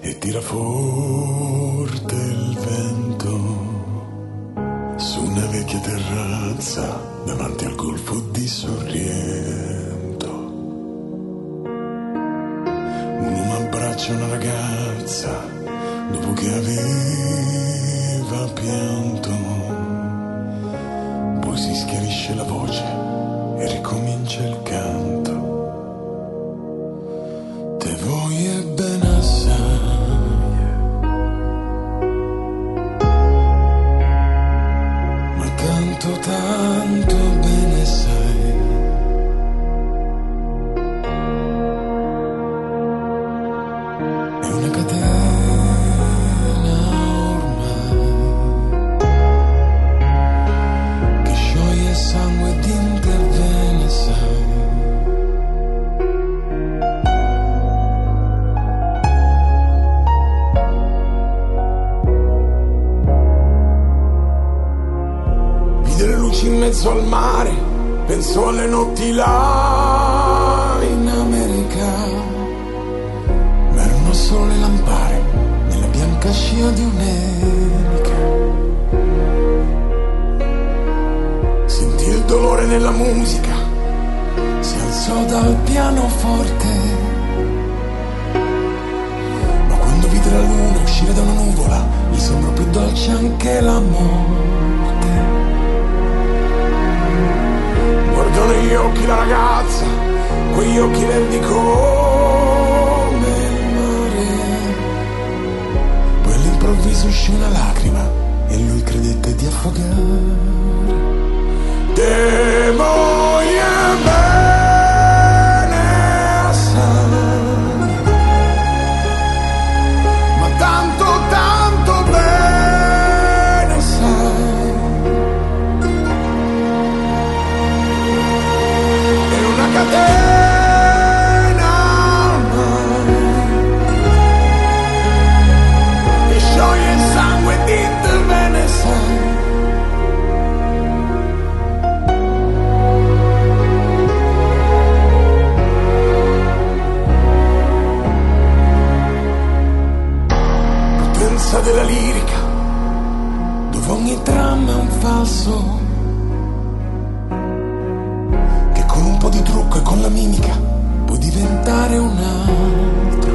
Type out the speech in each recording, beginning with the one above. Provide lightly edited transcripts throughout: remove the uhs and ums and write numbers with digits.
e tira forte il vento su una vecchia terrazza davanti al golfo di Sorrento. Un uomo abbraccia una ragazza dopo che aveva pianto, poi si schiarisce la voce e ricomincia il canto. Te voglio bene assai, ma tanto tanto bene sai. È una catena ormai che scioglie sangue ed interviene, sai. In mezzo al mare, penso alle notti là in America, ma erano solo le lampare nella bianca scia di un'elica. Sentì il dolore nella musica, si alzò dal pianoforte, ma quando vide la luna uscire da una nuvola, gli sembrò più dolce anche la morte. Guardò negli occhi la ragazza, quegli occhi verdi come il mare. Poi all'improvviso uscì una lacrima e lui credette di affogare. Te voglio bene assai, ma tanto tanto bene sai. Catena ormai che scioglie il sangue e ti interviene, sai. Potenza della lirica, dove ogni dramma è un falso, di trucco e con la mimica puoi diventare un altro.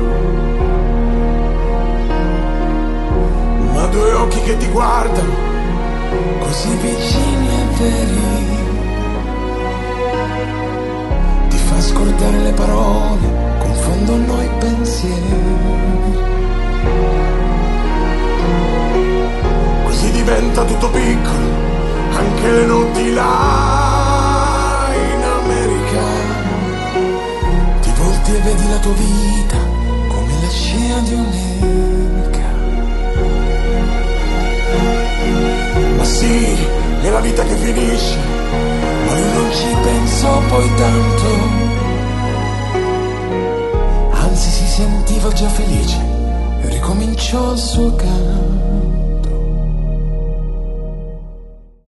Ma due occhi che ti guardano così vicini e veri ti fa scordare le parole, confondono i pensieri. Così diventa tutto piccolo, anche le notti là. Ti volti e vedi la tua vita come la scia di un'elica. Ma sì, è la vita che finisce, ma lui non ci pensò poi tanto, anzi si sentiva già felice e ricominciò il suo canto.